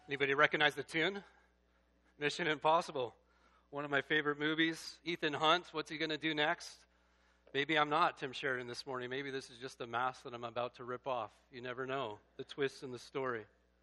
Anybody recognize the tune? Mission Impossible. One of my favorite movies. Ethan Hunt, what's he going to do next? Maybe I'm not Tim Sheridan this morning. Maybe this is just a mask that I'm about to rip off. You never know. The twists in the story.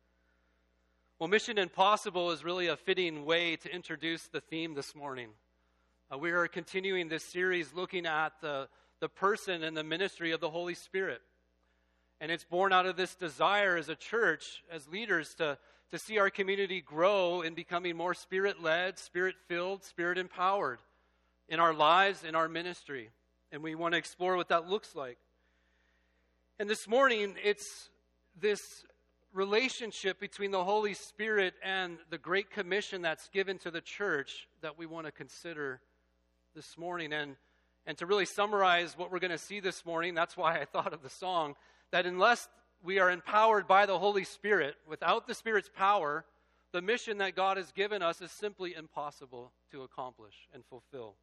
Well, Mission Impossible is really a fitting way to introduce the theme this morning. We are continuing this series looking at the person and the ministry of the Holy Spirit. And it's born out of this desire as a church, as leaders, to see our community grow in becoming more Spirit-led, Spirit-filled, Spirit-empowered in our lives, in our ministry. And we want to explore what that looks like. And this morning, it's this relationship between the Holy Spirit and the Great Commission that's given to the church that we want to consider this morning. And to really summarize what we're going to see this morning, that's why I thought of the song, that unless we are empowered by the Holy Spirit, without the Spirit's power, the mission that God has given us is simply impossible to accomplish and fulfill.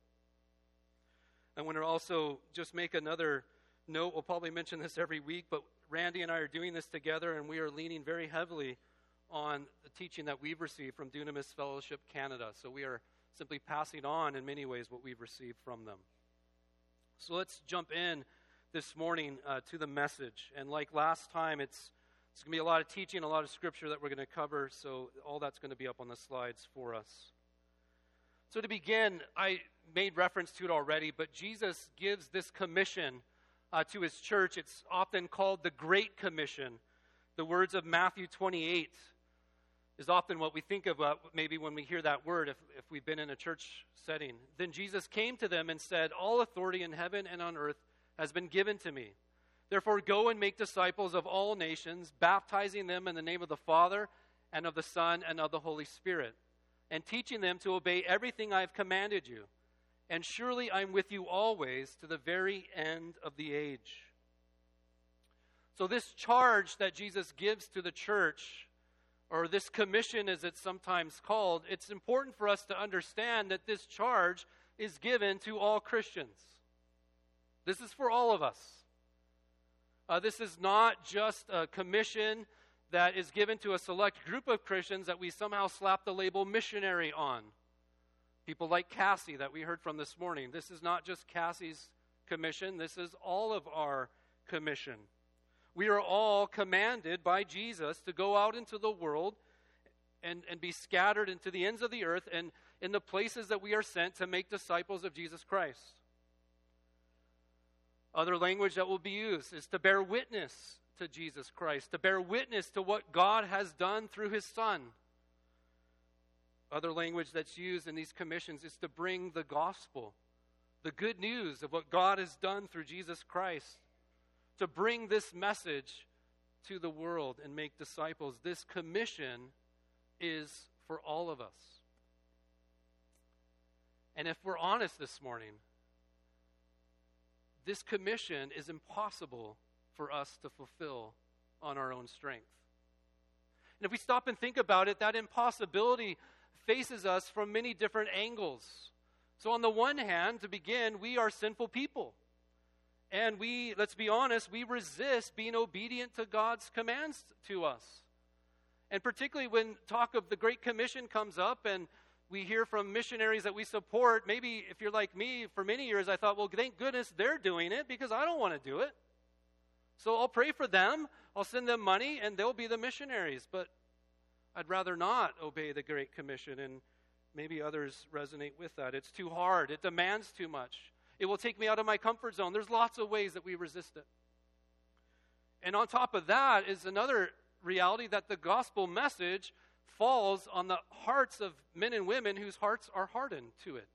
I want to also just make another note. We'll probably mention this every week, but Randy and I are doing this together, and we are leaning very heavily on the teaching that we've received from Dunamis Fellowship Canada. So we are simply passing on in many ways what we've received from them. So let's jump in this morning to the message. And like last time, it's going to be a lot of teaching, a lot of scripture that we're going to cover, so all that's going to be up on the slides for us. So to begin, I made reference to it already, but Jesus gives this commission to his church. It's often called the Great Commission. The words of Matthew 28 is often what we think of maybe when we hear that word, if we've been in a church setting. Then Jesus came to them and said, "All authority in heaven and on earth has been given to me. Therefore go and make disciples of all nations, baptizing them in the name of the Father and of the Son and of the Holy Spirit, and teaching them to obey everything I have commanded you. And surely I am with you always to the very end of the age." So this charge that Jesus gives to the church, or this commission as it's sometimes called, it's important for us to understand that this charge is given to all Christians. This is for all of us. This is not just a commission that is given to a select group of Christians that we somehow slap the label missionary on. People like Cassie that we heard from this morning. This is not just Cassie's commission. This is all of our commission. We are all commanded by Jesus to go out into the world and be scattered into the ends of the earth and in the places that we are sent to make disciples of Jesus Christ. Other language that will be used is to bear witness to Jesus Christ, to bear witness to what God has done through his Son. Other language that's used in these commissions is to bring the gospel, the good news of what God has done through Jesus Christ, to bring this message to the world and make disciples. This commission is for all of us. And if we're honest this morning, this commission is impossible for us to fulfill on our own strength. And if we stop and think about it, that impossibility faces us from many different angles. So on the one hand, to begin, we are sinful people. And let's be honest, we resist being obedient to God's commands to us. And particularly when talk of the Great Commission comes up and we hear from missionaries that we support, maybe if you're like me, for many years I thought, well, thank goodness they're doing it because I don't want to do it. So I'll pray for them, I'll send them money, and they'll be the missionaries. But I'd rather not obey the Great Commission, and maybe others resonate with that. It's too hard. It demands too much. It will take me out of my comfort zone. There's lots of ways that we resist it. And on top of that is another reality that the gospel message falls on the hearts of men and women whose hearts are hardened to it.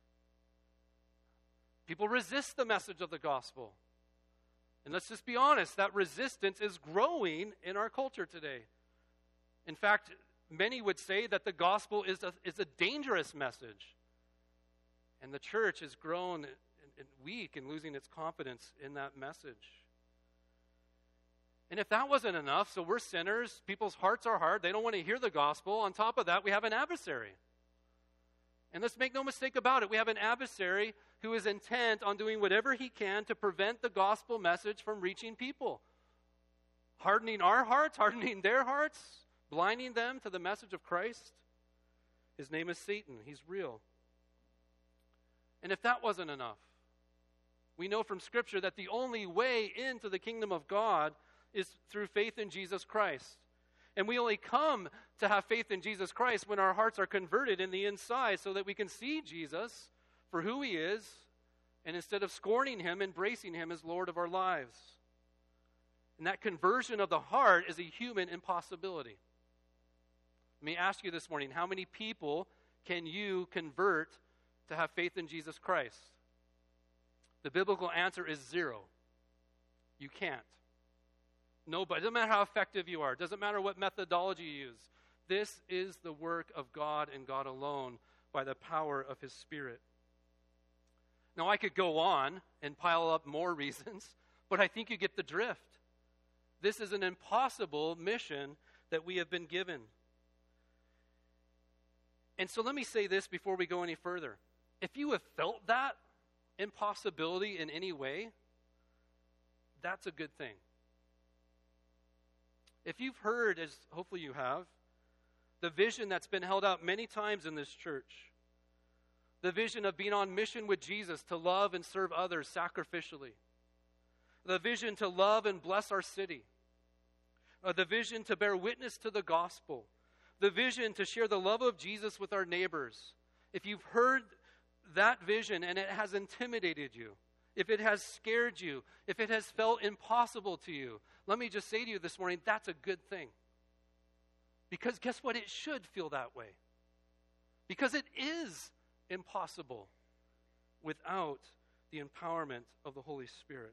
People resist the message of the gospel. And let's just be honest, that resistance is growing in our culture today. In fact, many would say that the gospel is a dangerous message. And the church has grown weak and losing its confidence in that message. And if that wasn't enough, so we're sinners, people's hearts are hard, they don't want to hear the gospel. On top of that, we have an adversary. And let's make no mistake about it, we have an adversary who is intent on doing whatever he can to prevent the gospel message from reaching people. Hardening our hearts, hardening their hearts, blinding them to the message of Christ. His name is Satan. He's real. And if that wasn't enough, we know from Scripture that the only way into the kingdom of God is through faith in Jesus Christ. And we only come to have faith in Jesus Christ when our hearts are converted in the inside so that we can see Jesus for who he is, and instead of scorning him, embracing him as Lord of our lives. And that conversion of the heart is a human impossibility. Let me ask you this morning, how many people can you convert to have faith in Jesus Christ? The biblical answer is 0. You can't. Nobody. It doesn't matter how effective you are. It doesn't matter what methodology you use. This is the work of God and God alone by the power of his Spirit. Now, I could go on and pile up more reasons, but I think you get the drift. This is an impossible mission that we have been given. And so let me say this before we go any further. If you have felt that impossibility in any way, that's a good thing. If you've heard, as hopefully you have, the vision that's been held out many times in this church, the vision of being on mission with Jesus to love and serve others sacrificially, the vision to love and bless our city, the vision to bear witness to the gospel, the vision to share the love of Jesus with our neighbors. If you've heard that vision and it has intimidated you, if it has scared you, if it has felt impossible to you, let me just say to you this morning, that's a good thing. Because guess what? It should feel that way. Because it is impossible without the empowerment of the Holy Spirit.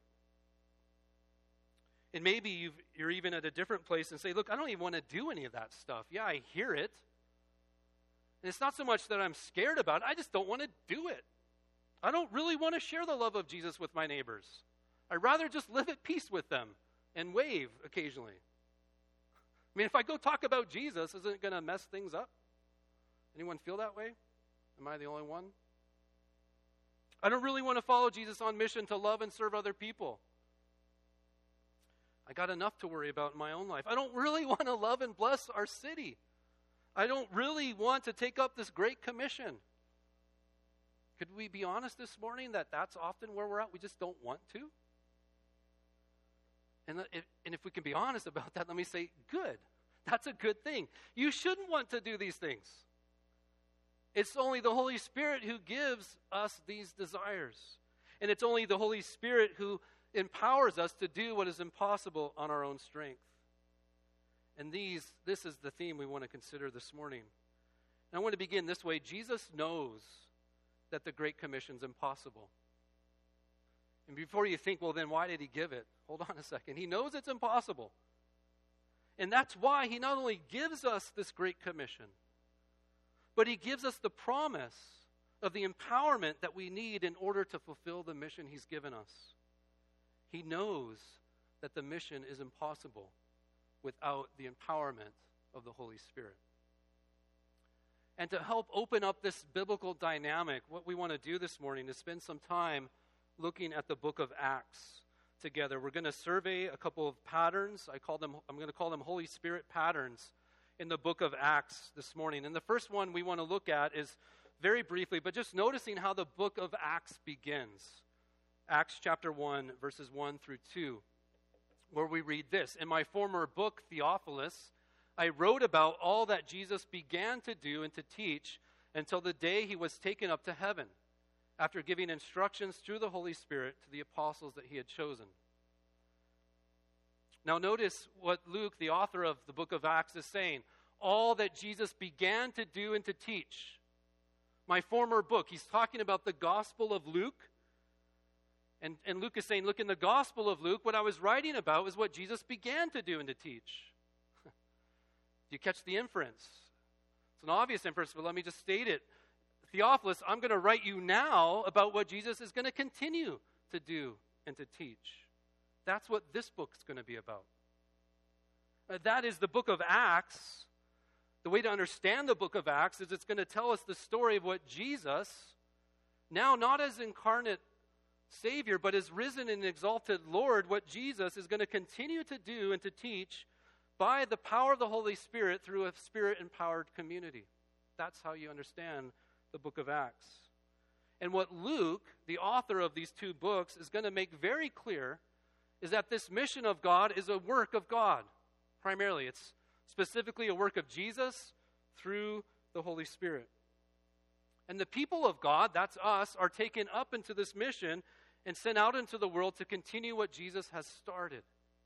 And maybe you're even at a different place and say, look, I don't even want to do any of that stuff. Yeah, I hear it. And it's not so much that I'm scared about it, I just don't want to do it. I don't really want to share the love of Jesus with my neighbors. I'd rather just live at peace with them and wave occasionally. I mean, if I go talk about Jesus, isn't it going to mess things up? Anyone feel that way? Am I the only one? I don't really want to follow Jesus on mission to love and serve other people. I got enough to worry about in my own life. I don't really want to love and bless our city. I don't really want to take up this great commission. Could we be honest this morning that that's often where we're at? We just don't want to. And if we can be honest about that, let me say, good. That's a good thing. You shouldn't want to do these things. It's only the Holy Spirit who gives us these desires. And it's only the Holy Spirit who empowers us to do what is impossible on our own strength. And this is the theme we want to consider this morning. And I want to begin this way. Jesus knows that the Great Commission is impossible. And before you think, well, then why did he give it? Hold on a second. He knows it's impossible. And that's why he not only gives us this Great Commission, but he gives us the promise of the empowerment that we need in order to fulfill the mission he's given us. He knows that the mission is impossible without the empowerment of the Holy Spirit. And to help open up this biblical dynamic, what we want to do this morning is spend some time looking at the book of Acts together. We're going to survey a couple of patterns. I'm going to call them Holy Spirit patterns in the book of Acts this morning. And the first one we want to look at is very briefly, but just noticing how the book of Acts begins. Acts chapter 1, verses 1 through 2, where we read this. In my former book, Theophilus, I wrote about all that Jesus began to do and to teach until the day he was taken up to heaven, after giving instructions through the Holy Spirit to the apostles that he had chosen. Now notice what Luke, the author of the book of Acts, is saying. All that Jesus began to do and to teach. My former book, he's talking about the Gospel of Luke. And Luke is saying, look, in the Gospel of Luke, what I was writing about was what Jesus began to do and to teach. Do you catch the inference? It's an obvious inference, but let me just state it. Theophilus, I'm going to write you now about what Jesus is going to continue to do and to teach. That's what this book's going to be about. That is the book of Acts. The way to understand the book of Acts is it's going to tell us the story of what Jesus, now not as incarnate Savior, but as risen and exalted Lord, what Jesus is going to continue to do and to teach by the power of the Holy Spirit through a Spirit-empowered community. That's how you understand the book of Acts. And what Luke, the author of these two books, is going to make very clear is that this mission of God is a work of God, primarily. It's specifically a work of Jesus through the Holy Spirit. And the people of God, that's us, are taken up into this mission and sent out into the world to continue what Jesus has started.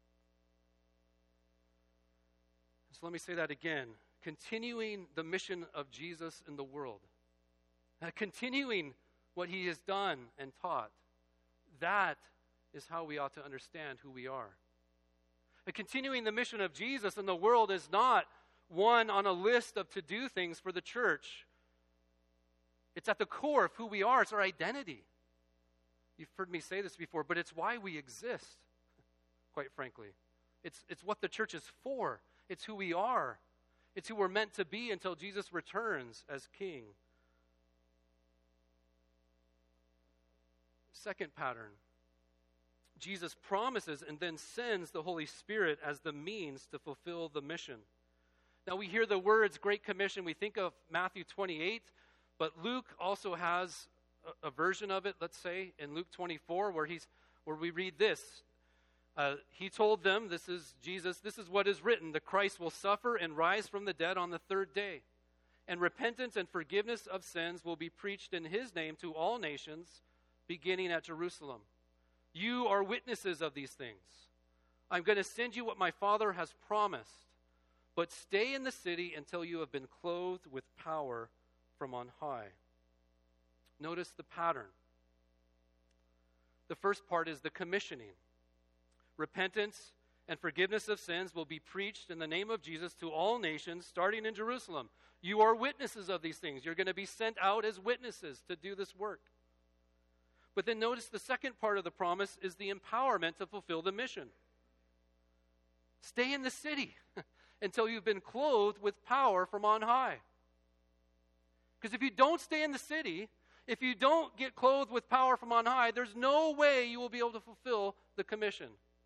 So let me say that again. Continuing the mission of Jesus in the world. Continuing what he has done and taught. That is how we ought to understand who we are. Continuing the mission of Jesus in the world is not one on a list of to-do things for the church. It's at the core of who we are. It's our identity. You've heard me say this before, but it's why we exist, quite frankly. It's what the church is for. It's who we are. It's who we're meant to be until Jesus returns as King. Second pattern. Jesus promises and then sends the Holy Spirit as the means to fulfill the mission. Now we hear the words Great Commission. We think of Matthew 28, but Luke also has a version of it, let's say, in Luke 24, where we read this. He told them, this is Jesus, this is what is written, the Christ will suffer and rise from the dead on the third day. And repentance and forgiveness of sins will be preached in his name to all nations, beginning at Jerusalem. You are witnesses of these things. I'm going to send you what my Father has promised, but stay in the city until you have been clothed with power from on high. Notice the pattern. The first part is the commissioning. Repentance and forgiveness of sins will be preached in the name of Jesus to all nations, starting in Jerusalem. You are witnesses of these things. You're going to be sent out as witnesses to do this work. But then notice the second part of the promise is the empowerment to fulfill the mission. Stay in the city until you've been clothed with power from on high. Because if you don't stay in the city, if you don't get clothed with power from on high, there's no way you will be able to fulfill the commission.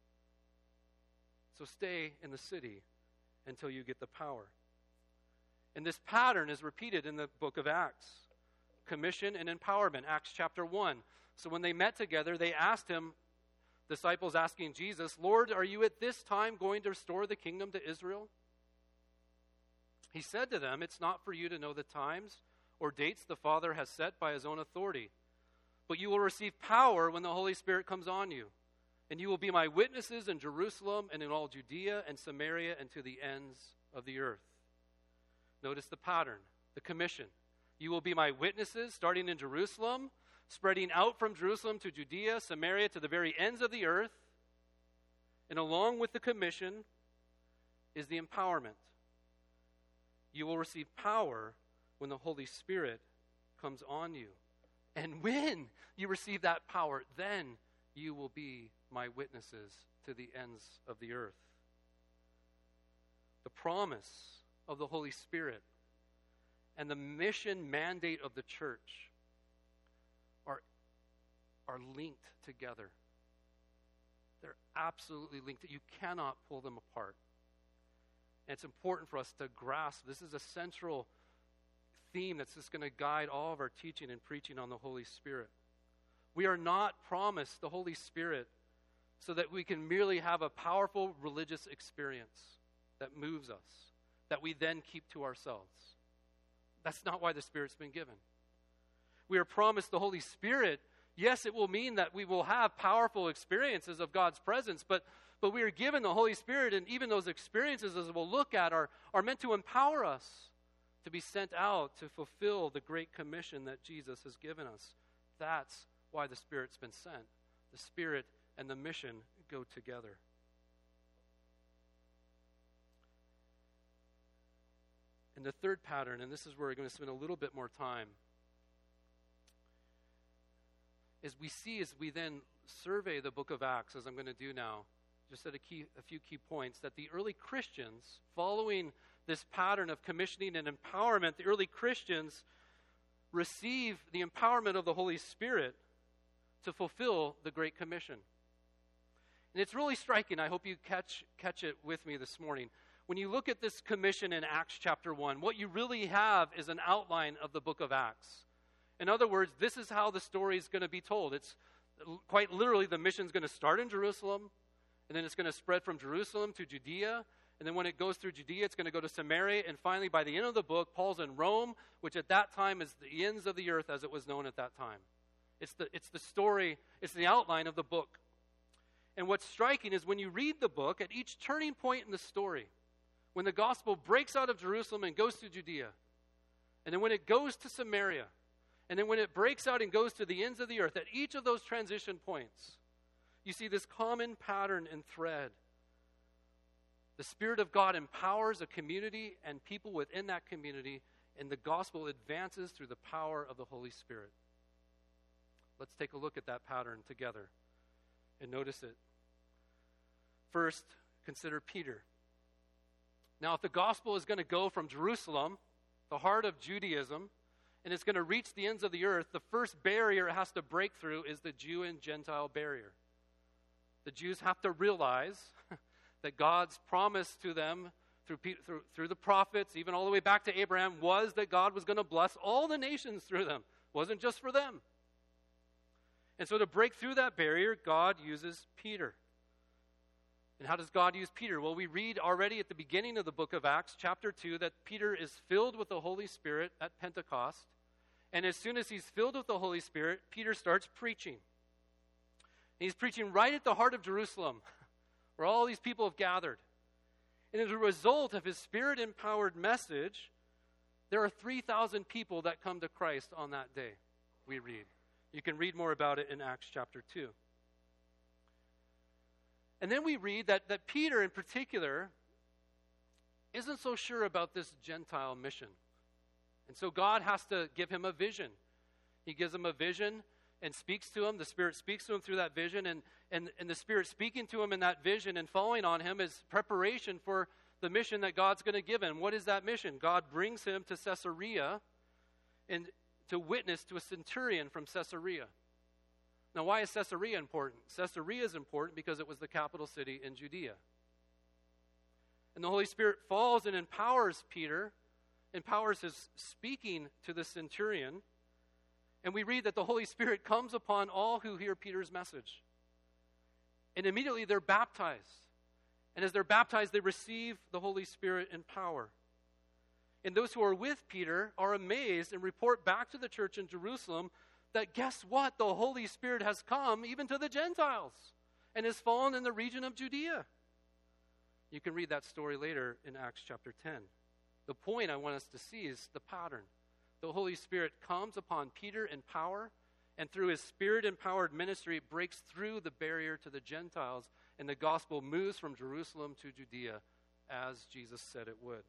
So stay in the city until you get the power. And this pattern is repeated in the book of Acts. Commission and empowerment, Acts chapter 1. So when they met together, they asked him, disciples asking Jesus, Lord, are you at this time going to restore the kingdom to Israel? He said to them, it's not for you to know the times or dates the Father has set by his own authority, but you will receive power when the Holy Spirit comes on you. And you will be my witnesses in Jerusalem and in all Judea and Samaria and to the ends of the earth. Notice the pattern, the commission. You will be my witnesses, starting in Jerusalem, spreading out from Jerusalem to Judea, Samaria, to the very ends of the earth. And along with the commission is the empowerment. You will receive power when the Holy Spirit comes on you. And when you receive that power, then you will be my witnesses to the ends of the earth. The promise of the Holy Spirit and the mission mandate of the church are linked together. They're absolutely linked. You cannot pull them apart. And it's important for us to grasp this is a central theme that's just going to guide all of our teaching and preaching on the Holy Spirit. We are not promised the Holy Spirit so that we can merely have a powerful religious experience that moves us, that we then keep to ourselves. That's not why the Spirit's been given. We are promised the Holy Spirit. Yes, it will mean that we will have powerful experiences of God's presence, but we are given the Holy Spirit, and even those experiences, as we'll look at, are meant to empower us to be sent out to fulfill the great commission that Jesus has given us. That's why the Spirit's been sent. The Spirit and the mission go together. And the third pattern, and this is where we're going to spend a little bit more time, is we see as we then survey the book of Acts, as I'm going to do now, just at a few key points, that the early Christians, following this pattern of commissioning and empowerment, the early Christians receive the empowerment of the Holy Spirit to fulfill the Great Commission. And it's really striking. I hope you catch it with me this morning. when you look at this commission in Acts chapter 1, what you really have is an outline of the book of Acts. In other words, this is how the story is going to be told. It's quite literally, the mission is going to start in Jerusalem, and then it's going to spread from Jerusalem to Judea, and then when it goes through Judea, it's going to go to Samaria, and finally, by the end of the book, Paul's in Rome, which at that time is the ends of the earth as it was known at that time. It's the story, it's the outline of the book. And what's striking is when you read the book, at each turning point in the story, when the gospel breaks out of Jerusalem and goes to Judea, and then when it goes to Samaria, and then when it breaks out and goes to the ends of the earth, at each of those transition points, you see this common pattern and thread. The Spirit of God empowers a community and people within that community, and the gospel advances through the power of the Holy Spirit. Let's take a look at that pattern together and notice it. First, consider Peter. Now, if the gospel is going to go from Jerusalem, the heart of Judaism, and it's going to reach the ends of the earth, the first barrier it has to break through is the Jew and Gentile barrier. The Jews have to realize that God's promise to them through the prophets, even all the way back to Abraham, was that God was going to bless all the nations through them. It wasn't just for them. And so to break through that barrier, God uses Peter. And how does God use Peter? Well, we read already at the beginning of the book of Acts, chapter 2, that Peter is filled with the Holy Spirit at Pentecost. And as soon as he's filled with the Holy Spirit, Peter starts preaching. And he's preaching right at the heart of Jerusalem, where all these people have gathered. And as a result of his Spirit-empowered message, there are 3,000 people that come to Christ on that day, we read. You can read more about it in Acts chapter 2. And then we read that Peter in particular isn't so sure about this Gentile mission. And so God has to give him a vision. He gives him a vision and speaks to him. The Spirit speaks to him through that vision. And the Spirit speaking to him in that vision and following on him is preparation for the mission that God's going to give him. What is that mission? God brings him to Caesarea and to witness to a centurion from Caesarea. Now, why is Caesarea important? Caesarea is important because it was the capital city in Judea. And the Holy Spirit falls and empowers Peter, empowers his speaking to the centurion. And we read that the Holy Spirit comes upon all who hear Peter's message. And immediately they're baptized. And as they're baptized, they receive the Holy Spirit in power. And those who are with Peter are amazed and report back to the church in Jerusalem that guess what? The Holy Spirit has come even to the Gentiles and has fallen in the region of Judea. You can read that story later in Acts chapter 10. The point I want us to see is the pattern. The Holy Spirit comes upon Peter in power, and through his Spirit-empowered ministry, it breaks through the barrier to the Gentiles, and the gospel moves from Jerusalem to Judea as Jesus said it would.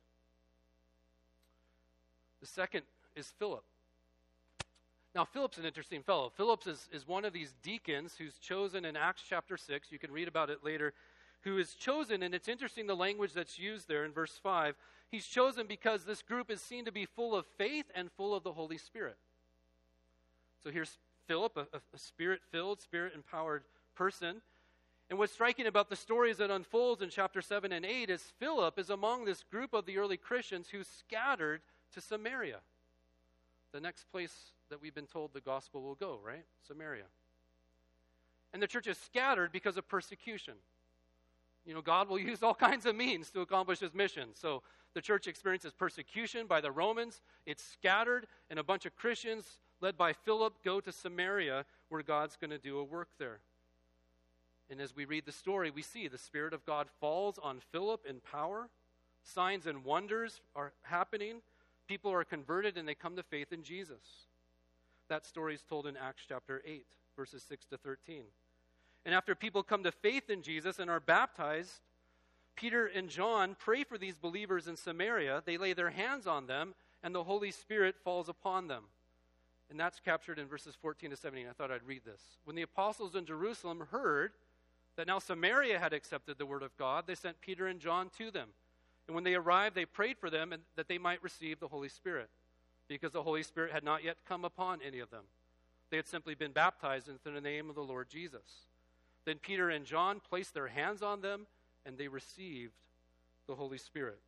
The second is Philip. Now, Philip's an interesting fellow. Philip is one of these deacons who's chosen in Acts chapter 6. You can read about it later. Who is chosen, and it's interesting the language that's used there in verse 5. He's chosen because this group is seen to be full of faith and full of the Holy Spirit. So here's Philip, a Spirit-filled, Spirit-empowered person. And what's striking about the story as it unfolds in chapter 7 and 8 is Philip is among this group of the early Christians who scattered to Samaria. The next place that we've been told the gospel will go, right? Samaria. And the church is scattered because of persecution. You know, God will use all kinds of means to accomplish his mission. So the church experiences persecution by the Romans. It's scattered, and a bunch of Christians led by Philip go to Samaria where God's going to do a work there. And as we read the story, we see the Spirit of God falls on Philip in power. Signs and wonders are happening. People are converted and they come to faith in Jesus. That story is told in Acts chapter 8, verses 6 to 13. And after people come to faith in Jesus and are baptized, Peter and John pray for these believers in Samaria. They lay their hands on them, and the Holy Spirit falls upon them. And that's captured in verses 14 to 17. I thought I'd read this. When the apostles in Jerusalem heard that now Samaria had accepted the word of God, they sent Peter and John to them. And when they arrived, they prayed for them and that they might receive the Holy Spirit, because the Holy Spirit had not yet come upon any of them. They had simply been baptized into the name of the Lord Jesus. Then Peter and John placed their hands on them, and they received the Holy Spirit.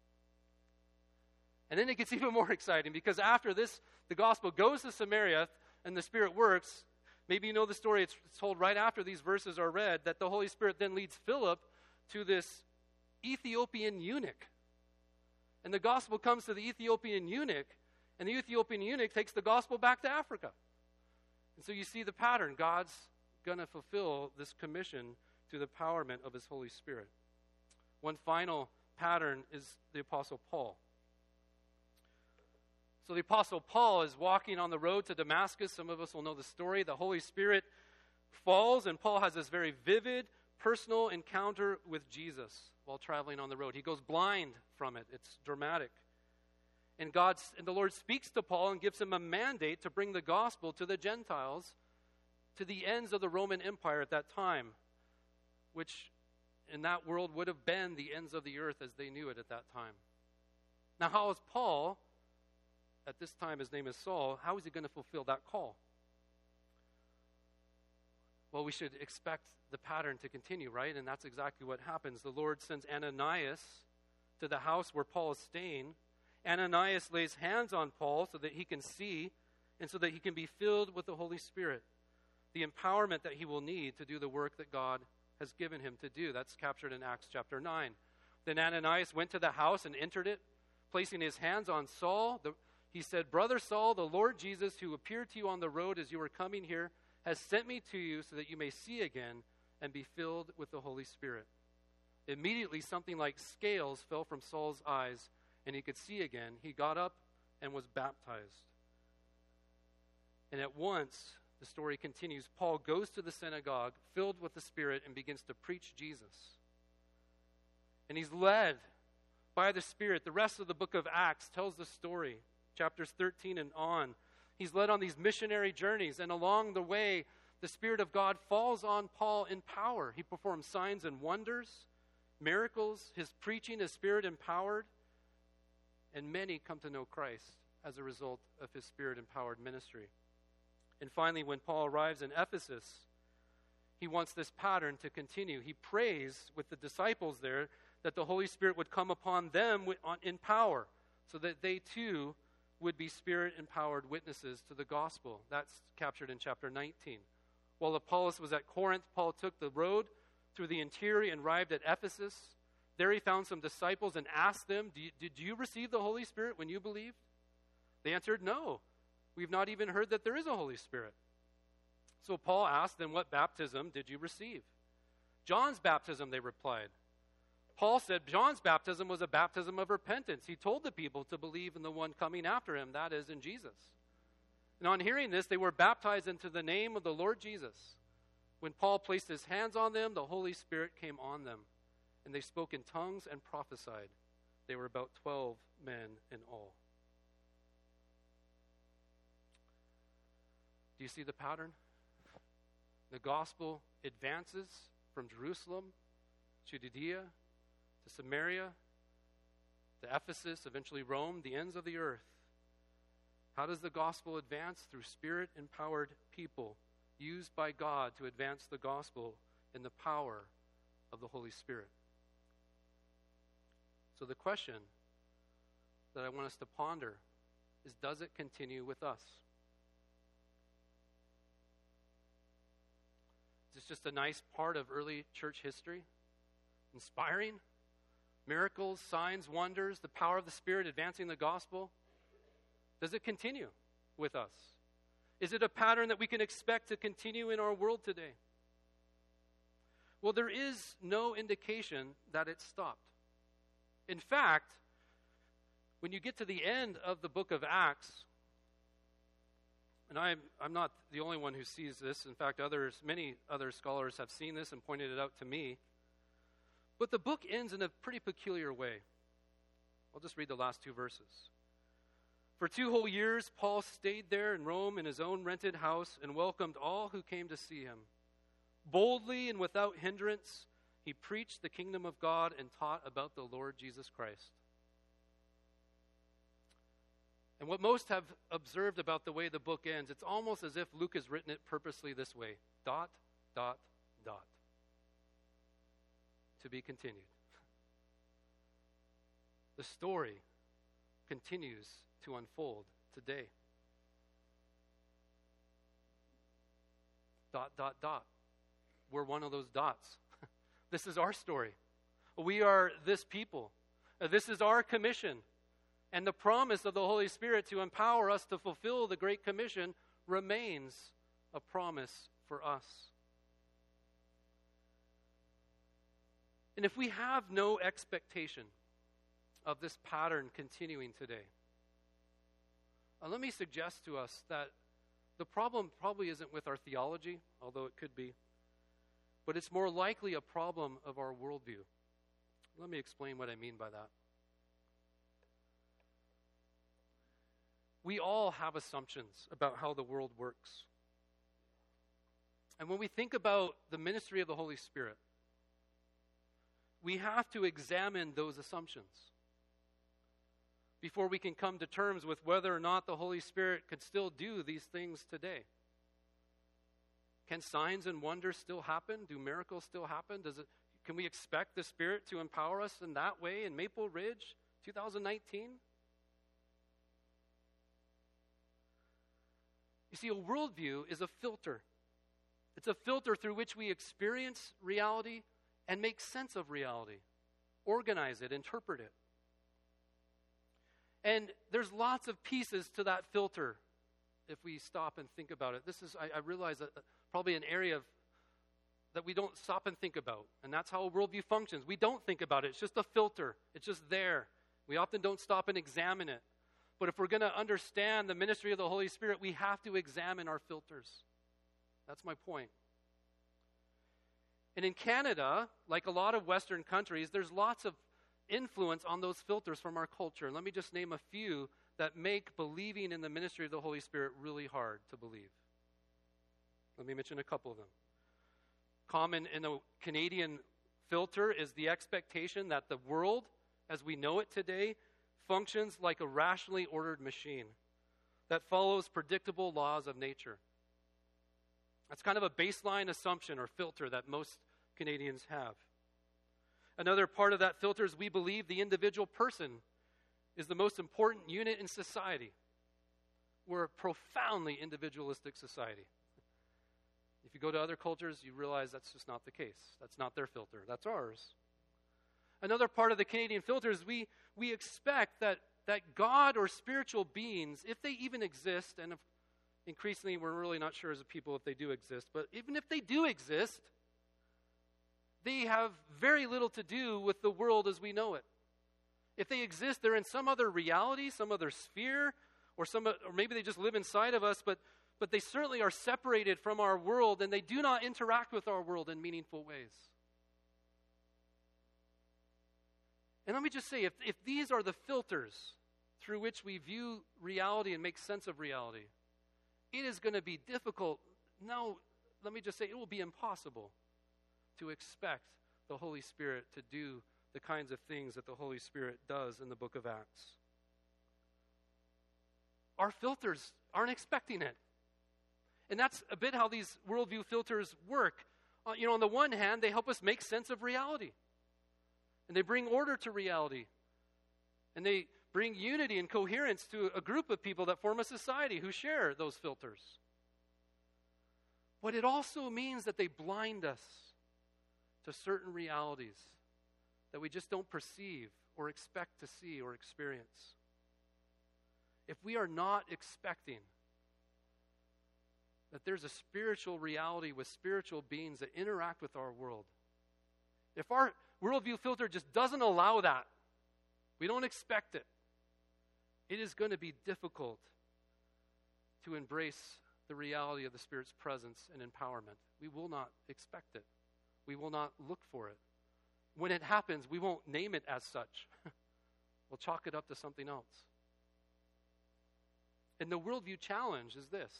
And then it gets even more exciting, because after this, the gospel goes to Samaria and the Spirit works. Maybe you know the story, it's told right after these verses are read, that the Holy Spirit then leads Philip to this Ethiopian eunuch. And the gospel comes to the Ethiopian eunuch, and the Ethiopian eunuch takes the gospel back to Africa. And so you see the pattern. God's going to fulfill this commission through the empowerment of his Holy Spirit. One final pattern is the Apostle Paul. So the Apostle Paul is walking on the road to Damascus. Some of us will know the story. The Holy Spirit falls, and Paul has this very vivid, personal encounter with Jesus while traveling on the road. He goes blind from it. It's dramatic. And the Lord speaks to Paul and gives him a mandate to bring the gospel to the Gentiles, to the ends of the Roman Empire at that time, which in that world would have been the ends of the earth as they knew it at that time. Now, how is Paul, at this time his name is Saul, how is he going to fulfill that call? Well, we should expect the pattern to continue, right? And that's exactly what happens. The Lord sends Ananias to the house where Paul is staying. Ananias lays hands on Paul so that he can see and so that he can be filled with the Holy Spirit, the empowerment that he will need to do the work that God has given him to do. That's captured in Acts chapter 9. Then Ananias went to the house and entered it, placing his hands on Saul. He said, "Brother Saul, the Lord Jesus, who appeared to you on the road as you were coming here, has sent me to you so that you may see again and be filled with the Holy Spirit." Immediately, something like scales fell from Saul's eyes, and he could see again. He got up and was baptized. And at once, the story continues. Paul goes to the synagogue, filled with the Spirit, and begins to preach Jesus. And he's led by the Spirit. The rest of the book of Acts tells the story, chapters 13 and on. He's led on these missionary journeys, and along the way, the Spirit of God falls on Paul in power. He performs signs and wonders, miracles. His preaching is Spirit-empowered, and many come to know Christ as a result of his Spirit-empowered ministry. And finally, when Paul arrives in Ephesus, he wants this pattern to continue. He prays with the disciples there that the Holy Spirit would come upon them in power, so that they too would be Spirit-empowered witnesses to the gospel. That's captured in chapter 19. While Apollos was at Corinth, Paul took the road through the interior and arrived at Ephesus. There he found some disciples and asked them, did you receive the Holy Spirit when you believed? They answered, "No, we've not even heard that there is a Holy Spirit." So Paul asked them, "What baptism did you receive?" "John's baptism," they replied. Paul said John's baptism was a baptism of repentance. He told the people to believe in the one coming after him, that is, in Jesus. And on hearing this, they were baptized into the name of the Lord Jesus. When Paul placed his hands on them, the Holy Spirit came on them, and they spoke in tongues and prophesied. They were about 12 men in all. Do you see the pattern? The gospel advances from Jerusalem to Judea, to Samaria, to Ephesus, eventually Rome, the ends of the earth. How does the gospel advance? Through Spirit-empowered people used by God to advance the gospel in the power of the Holy Spirit. So the question that I want us to ponder is, does it continue with us? Is this just a nice part of early church history? Inspiring? Miracles, signs, wonders, the power of the Spirit advancing the gospel? Does it continue with us? Is it a pattern that we can expect to continue in our world today? Well, there is no indication that it stopped. In fact, when you get to the end of the book of Acts, and I'm not the only one who sees this. In fact, many other scholars have seen this and pointed it out to me. But the book ends in a pretty peculiar way. I'll just read the last two verses. For 2 whole years, Paul stayed there in Rome in his own rented house and welcomed all who came to see him. Boldly and without hindrance, he preached the kingdom of God and taught about the Lord Jesus Christ. And what most have observed about the way the book ends, it's almost as if Luke has written it purposely this way. ... To be continued. The story continues to unfold today. Dot, dot, dot. We're one of those dots. This is our story. We are this people. This is our commission. And the promise of the Holy Spirit to empower us to fulfill the Great Commission remains a promise for us. And if we have no expectation of this pattern continuing today, let me suggest to us that the problem probably isn't with our theology, although it could be, but it's more likely a problem of our worldview. Let me explain what I mean by that. We all have assumptions about how the world works. And when we think about the ministry of the Holy Spirit, we have to examine those assumptions before we can come to terms with whether or not the Holy Spirit could still do these things today. Can signs and wonders still happen? Do miracles still happen? Can we expect the Spirit to empower us in that way in Maple Ridge, 2019? You see, a worldview is a filter. It's a filter through which we experience reality and make sense of reality, organize it, interpret it. And there's lots of pieces to that filter if we stop and think about it. This is, I realize, that probably an area that we don't stop and think about. And that's how a worldview functions. We don't think about it. It's just a filter. It's just there. We often don't stop and examine it. But if we're going to understand the ministry of the Holy Spirit, we have to examine our filters. That's my point. And in Canada, like a lot of Western countries, there's lots of influence on those filters from our culture. Let me just name a few that make believing in the ministry of the Holy Spirit really hard to believe. Let me mention a couple of them. Common in the Canadian filter is the expectation that the world, as we know it today, functions like a rationally ordered machine that follows predictable laws of nature. That's kind of a baseline assumption or filter that most Canadians have. Another part of that filter is we believe the individual person is the most important unit in society. We're a profoundly individualistic society. If you go to other cultures, you realize that's just not the case. That's not their filter. That's ours. Another part of the Canadian filter is we expect that God or spiritual beings, if they even exist, and increasingly we're really not sure as a people if they do exist, but even if they do exist, they have very little to do with the world as we know it. If they exist, they're in some other reality, some other sphere, or maybe they just live inside of us, but they certainly are separated from our world, and they do not interact with our world in meaningful ways. And let me just say, if these are the filters through which we view reality and make sense of reality, it is going to be difficult. No, let me just say, it will be impossible to expect the Holy Spirit to do the kinds of things that the Holy Spirit does in the book of Acts. Our filters aren't expecting it. And that's a bit how these worldview filters work. On the one hand, they help us make sense of reality. And they bring order to reality. And they bring unity and coherence to a group of people that form a society who share those filters. But it also means that they blind us to certain realities that we just don't perceive or expect to see or experience. If we are not expecting that there's a spiritual reality with spiritual beings that interact with our world, if our worldview filter just doesn't allow that, we don't expect it, it is going to be difficult to embrace the reality of the Spirit's presence and empowerment. We will not expect it. We will not look for it. When it happens, we won't name it as such. We'll chalk it up to something else. And the worldview challenge is this.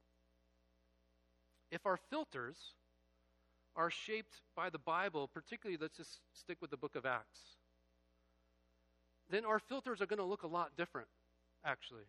If our filters are shaped by the Bible, particularly let's just stick with the book of Acts, then our filters are going to look a lot different, actually.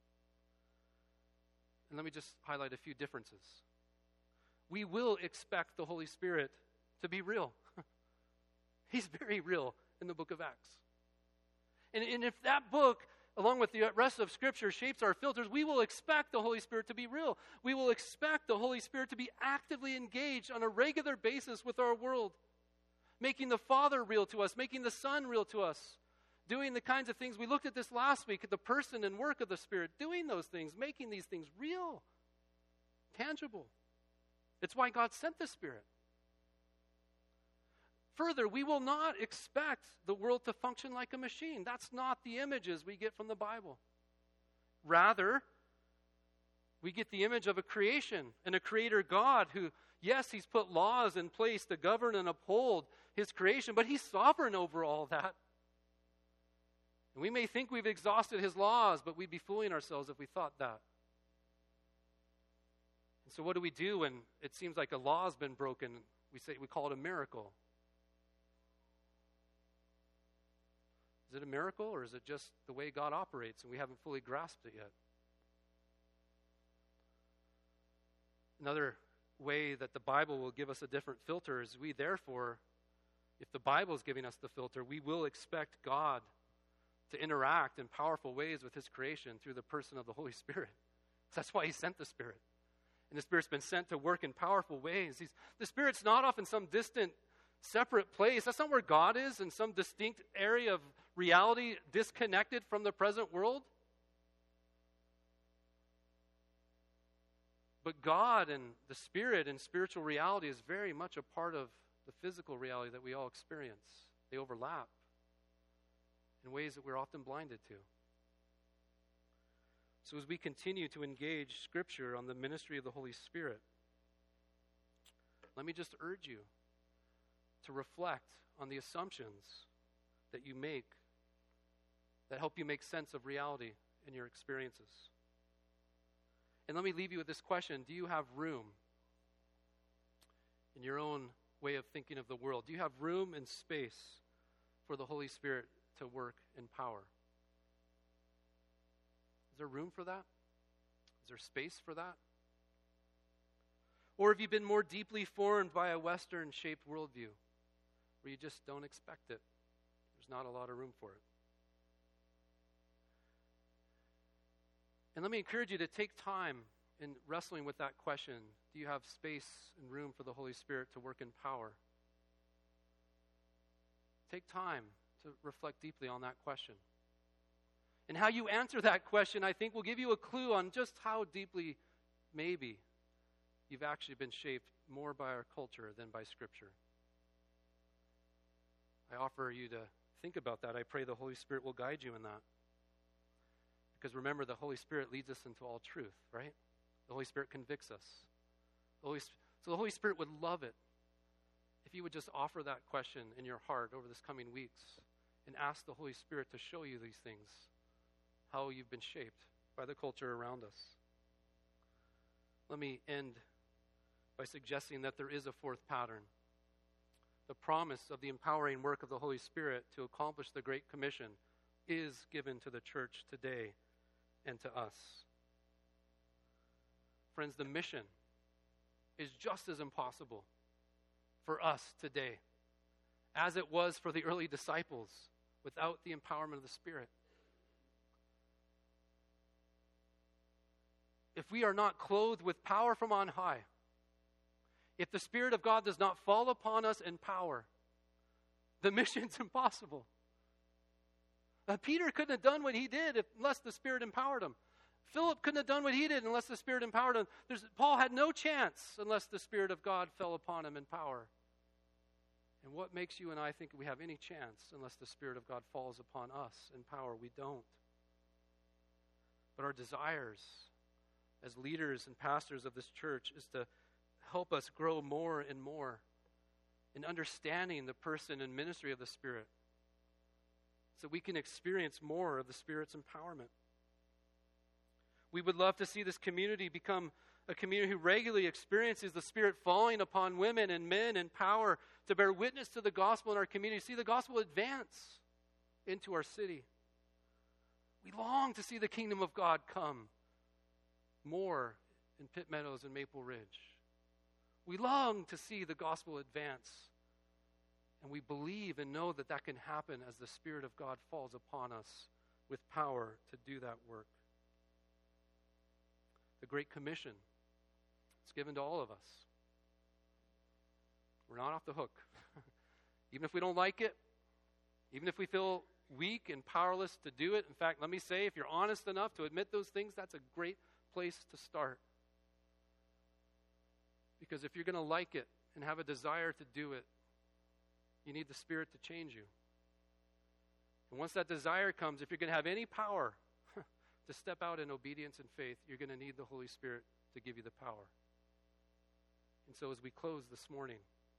And let me just highlight a few differences. We will expect the Holy Spirit to be real. He's very real in the book of Acts. And if that book, along with the rest of Scripture, shapes our filters, we will expect the Holy Spirit to be real. We will expect the Holy Spirit to be actively engaged on a regular basis with our world, making the Father real to us, making the Son real to us, doing the kinds of things. We looked at this last week, at the person and work of the Spirit, doing those things, making these things real, tangible. It's why God sent the Spirit. Further, we will not expect the world to function like a machine. That's not the images we get from the Bible. Rather, we get the image of a creation and a creator God who, yes, he's put laws in place to govern and uphold his creation, but he's sovereign over all that. And we may think we've exhausted his laws, but we'd be fooling ourselves if we thought that. And so what do we do when it seems like a law has been broken? We call it a miracle. Is it a miracle, or is it just the way God operates and we haven't fully grasped it yet? Another way that the Bible will give us a different filter is we therefore, if the Bible is giving us the filter, we will expect God to interact in powerful ways with his creation through the person of the Holy Spirit. That's why he sent the Spirit. And the Spirit's been sent to work in powerful ways. The Spirit's not off in some distant, separate place. That's not where God is, in some distinct area of reality disconnected from the present world. But God and the Spirit and spiritual reality is very much a part of the physical reality that we all experience. They overlap in ways that we're often blinded to. So as we continue to engage Scripture on the ministry of the Holy Spirit, let me just urge you to reflect on the assumptions that you make that help you make sense of reality in your experiences. And let me leave you with this question. Do you have room in your own way of thinking of the world? Do you have room and space for the Holy Spirit to work in power? Is there room for that? Is there space for that? Or have you been more deeply formed by a Western-shaped worldview where you just don't expect it? There's not a lot of room for it. And let me encourage you to take time in wrestling with that question. Do you have space and room for the Holy Spirit to work in power? Take time to reflect deeply on that question. And how you answer that question, I think, will give you a clue on just how deeply, maybe, you've actually been shaped more by our culture than by Scripture. I offer you to think about that. I pray the Holy Spirit will guide you in that. Because remember, the Holy Spirit leads us into all truth, right? The Holy Spirit convicts us. So the Holy Spirit would love it if you would just offer that question in your heart over this coming weeks and ask the Holy Spirit to show you these things, how you've been shaped by the culture around us. Let me end by suggesting that there is a fourth pattern. The promise of the empowering work of the Holy Spirit to accomplish the Great Commission is given to the church today and to us. Friends, the mission is just as impossible for us today as it was for the early disciples without the empowerment of the Spirit. If we are not clothed with power from on high, if the Spirit of God does not fall upon us in power, the mission's impossible. Peter couldn't have done what he did unless the Spirit empowered him. Philip couldn't have done what he did unless the Spirit empowered him. Paul had no chance unless the Spirit of God fell upon him in power. And what makes you and I think we have any chance unless the Spirit of God falls upon us in power? We don't. But our desires as leaders and pastors of this church is to help us grow more and more in understanding the person and ministry of the Spirit, so we can experience more of the Spirit's empowerment. We would love to see this community become a community who regularly experiences the Spirit falling upon women and men in power to bear witness to the gospel in our community, see the gospel advance into our city. We long to see the kingdom of God come more in Pitt Meadows and Maple Ridge. We long to see the gospel advance And we believe and know that that can happen as the Spirit of God falls upon us with power to do that work. The Great Commission, it's given to all of us. We're not off the hook. Even if we don't like it, even if we feel weak and powerless to do it. In fact, let me say, if you're honest enough to admit those things, that's a great place to start. Because if you're going to like it and have a desire to do it, you need the Spirit to change you. And once that desire comes, if you're going to have any power to step out in obedience and faith, you're going to need the Holy Spirit to give you the power. And so as we close this morning,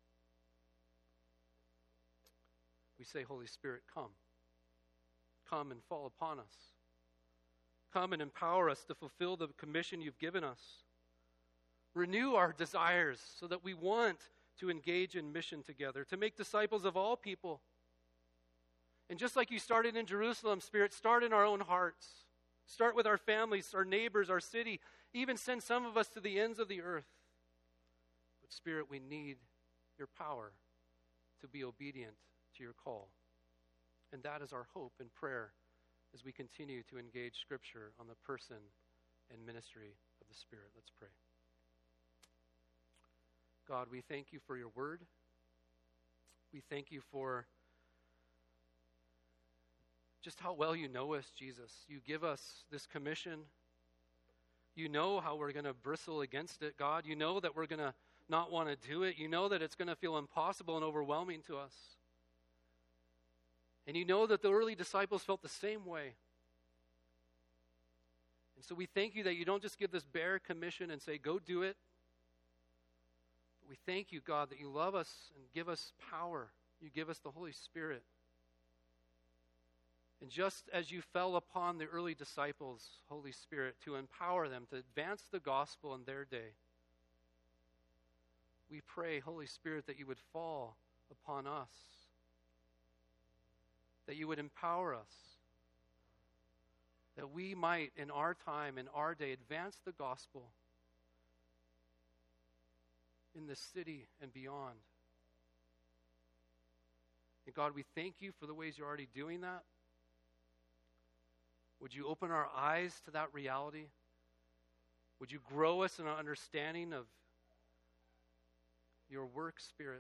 we say, Holy Spirit, come. Come and fall upon us. Come and empower us to fulfill the commission you've given us. Renew our desires so that we want to engage in mission together, to make disciples of all people. And just like you started in Jerusalem, Spirit, start in our own hearts. Start with our families, our neighbors, our city. Even send some of us to the ends of the earth. But Spirit, we need your power to be obedient to your call. And that is our hope and prayer as we continue to engage Scripture on the person and ministry of the Spirit. Let's pray. God, we thank you for your word. We thank you for just how well you know us, Jesus. You give us this commission. You know how we're going to bristle against it, God. You know that we're going to not want to do it. You know that it's going to feel impossible and overwhelming to us. And you know that the early disciples felt the same way. And so we thank you that you don't just give this bare commission and say, go do it. But we thank you, God, that you love us and give us power. You give us the Holy Spirit. And just as you fell upon the early disciples, Holy Spirit, to empower them to advance the gospel in their day, we pray, Holy Spirit, that you would fall upon us, that you would empower us, that we might, in our time, in our day, advance the gospel in this city and beyond. And God, we thank you for the ways you're already doing that. Would you open our eyes to that reality? Would you grow us in our understanding of your work, Spirit,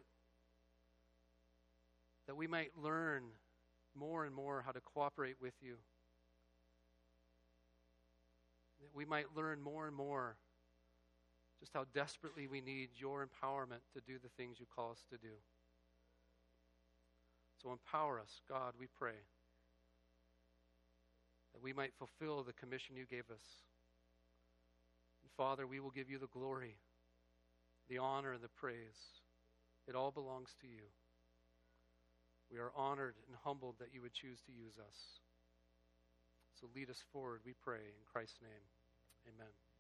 that we might learn more and more how to cooperate with you, that we might learn more and more just how desperately we need your empowerment to do the things you call us to do. So empower us, God, we pray, that we might fulfill the commission you gave us. And Father, we will give you the glory, the honor, and the praise. It all belongs to you. We are honored and humbled that you would choose to use us. So lead us forward, we pray, in Christ's name. Amen.